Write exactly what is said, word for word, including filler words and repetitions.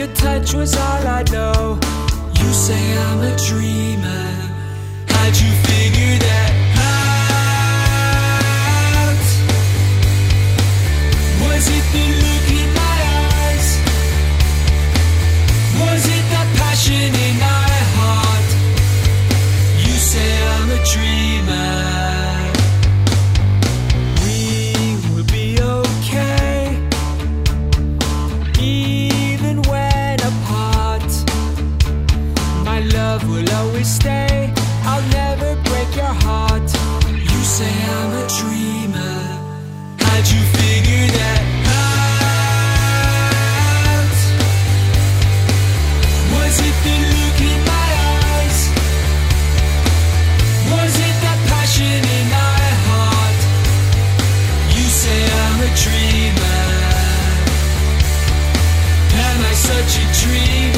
Your touch was all I know. You say I'm a dreamer. How'd you figure that out? Was it the look in my eyes? Was it the passion in my heart? You say I'm a dreamer. We will be okay, even when apart. My love will always stay. I'll never break your heart. You say I'm a dreamer. How'd you figure that out? Was it the look in my eyes? Was it the passion in my heart? You say I'm a dreamer. Am I such a dreamer?